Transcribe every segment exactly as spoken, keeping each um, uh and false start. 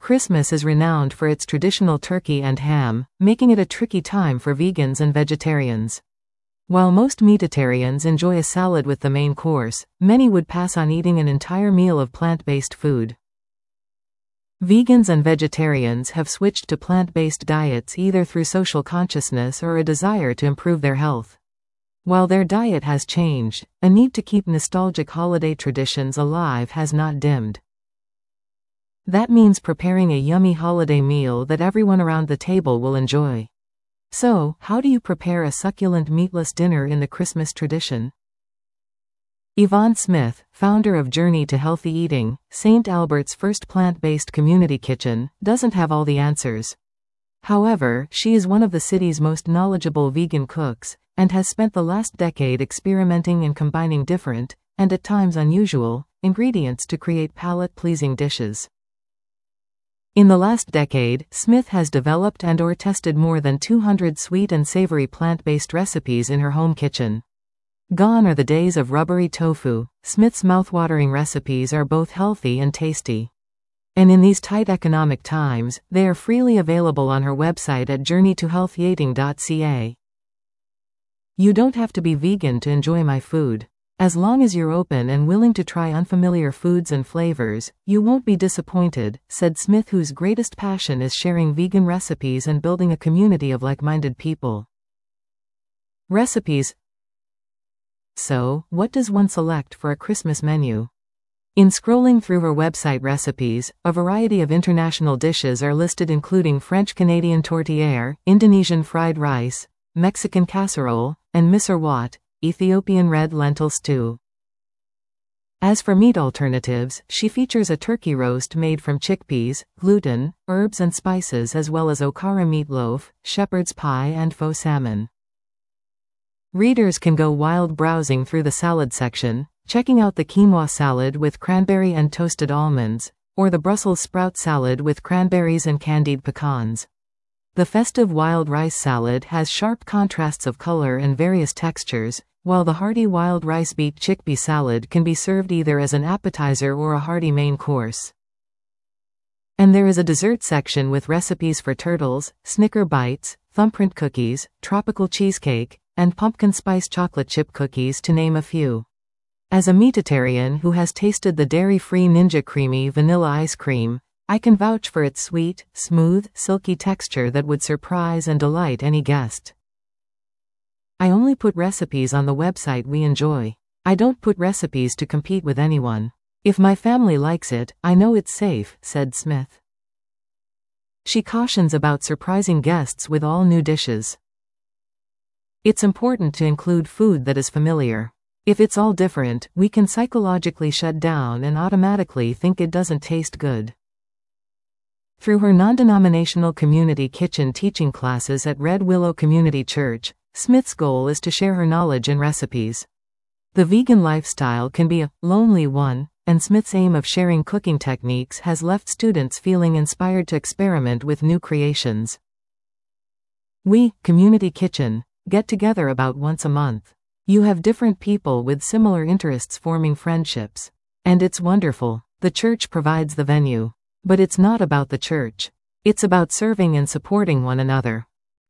Christmas is renowned for its traditional turkey and ham, making it a tricky time for vegans and vegetarians. While most meatitarians enjoy a salad with the main course, many would pass on eating an entire meal of plant-based food. Vegans and vegetarians have switched to plant-based diets either through social consciousness or a desire to improve their health. While their diet has changed, a need to keep nostalgic holiday traditions alive has not dimmed. That means preparing a yummy holiday meal that everyone around the table will enjoy. So, how do you prepare a succulent meatless dinner in the Christmas tradition? Yvonne Smith, founder of Journey to Healthy Eating, Saint Albert's first plant-based community kitchen, doesn't have all the answers. However, she is one of the city's most knowledgeable vegan cooks, and has spent the last decade experimenting and combining different, and at times unusual, ingredients to create palate-pleasing dishes. In the last decade, Smith has developed and or tested more than two hundred sweet and savory plant-based recipes in her home kitchen. Gone are the days of rubbery tofu. Smith's mouthwatering recipes are both healthy and tasty. And in these tight economic times, they are freely available on her website at journey to healthy eating dot c a. You don't have to be vegan to enjoy my food. As long as you're open and willing to try unfamiliar foods and flavors, you won't be disappointed, said Smith, whose greatest passion is sharing vegan recipes and building a community of like-minded people. Recipes. So, what does one select for a Christmas menu? In scrolling through her website recipes, a variety of international dishes are listed, including French-Canadian tourtière, Indonesian fried rice, Mexican casserole, and misir-wat, Ethiopian red lentil stew. As for meat alternatives, she features a turkey roast made from chickpeas, gluten, herbs and spices, as well as okara meatloaf, shepherd's pie and faux salmon. Readers can go wild browsing through the salad section, checking out the quinoa salad with cranberry and toasted almonds, or the Brussels sprout salad with cranberries and candied pecans. The festive wild rice salad has sharp contrasts of color and various textures, while the hearty wild rice beet chickpea salad can be served either as an appetizer or a hearty main course. And there is a dessert section with recipes for turtles, Snicker bites, thumbprint cookies, tropical cheesecake, and pumpkin spice chocolate chip cookies, to name a few. As a meatitarian who has tasted the dairy-free Ninja Creamy vanilla ice cream, I can vouch for its sweet, smooth, silky texture that would surprise and delight any guest. I only put recipes on the website we enjoy. I don't put recipes to compete with anyone. If my family likes it, I know it's safe, said Smith. She cautions about surprising guests with all new dishes. It's important to include food that is familiar. If it's all different, we can psychologically shut down and automatically think it doesn't taste good. Through her non-denominational community kitchen teaching classes at Red Willow Community Church, Smith's goal is to share her knowledge and recipes. The vegan lifestyle can be a lonely one, and Smith's aim of sharing cooking techniques has left students feeling inspired to experiment with new creations. We, Community Kitchen, get together about once a month. You have different people with similar interests forming friendships. And it's wonderful. The church provides the venue. But it's not about the church. It's about serving and supporting one another.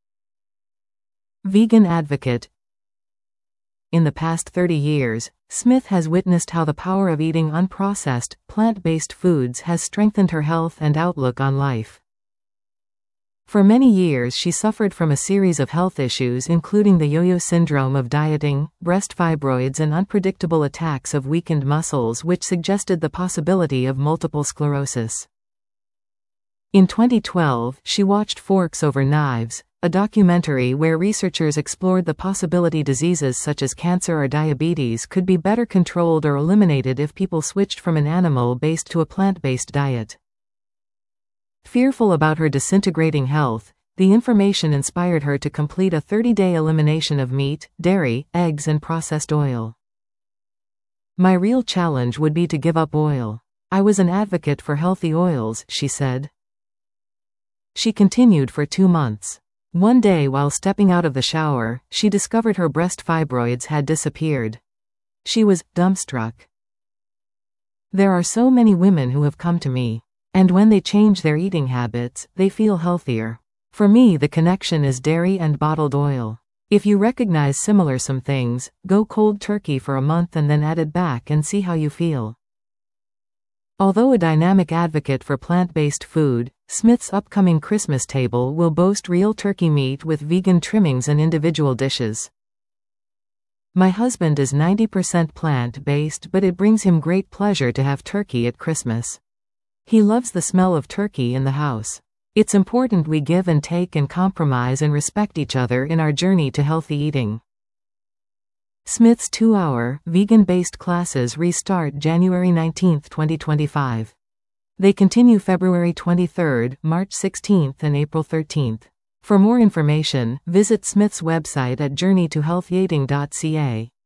Vegan advocate. In the past thirty years, Smith has witnessed how the power of eating unprocessed, plant-based foods has strengthened her health and outlook on life. For many years she suffered from a series of health issues, including the yo-yo syndrome of dieting, breast fibroids and unpredictable attacks of weakened muscles, which suggested the possibility of multiple sclerosis. In twenty twelve, she watched Forks Over Knives, a documentary where researchers explored the possibility diseases such as cancer or diabetes could be better controlled or eliminated if people switched from an animal-based to a plant-based diet. Fearful about her disintegrating health, the information inspired her to complete a thirty-day elimination of meat, dairy, eggs and processed oil. My real challenge would be to give up oil. I was an advocate for healthy oils, she said. She continued for two months. One day while stepping out of the shower, she discovered her breast fibroids had disappeared. She was dumbstruck. There are so many women who have come to me. And when they change their eating habits, they feel healthier. For me, the connection is dairy and bottled oil. If you recognize similar some things, go cold turkey for a month and then add it back and see how you feel. Although a dynamic advocate for plant-based food, Smith's upcoming Christmas table will boast real turkey meat with vegan trimmings and individual dishes. My husband is ninety percent plant-based, but it brings him great pleasure to have turkey at Christmas. He loves the smell of turkey in the house. It's important we give and take and compromise and respect each other in our journey to healthy eating. Smith's two-hour, vegan-based classes restart January nineteenth, twenty twenty-five. They continue February twenty-third, March sixteenth and April thirteenth. For more information, visit Smith's website at journey to healthy eating dot c a.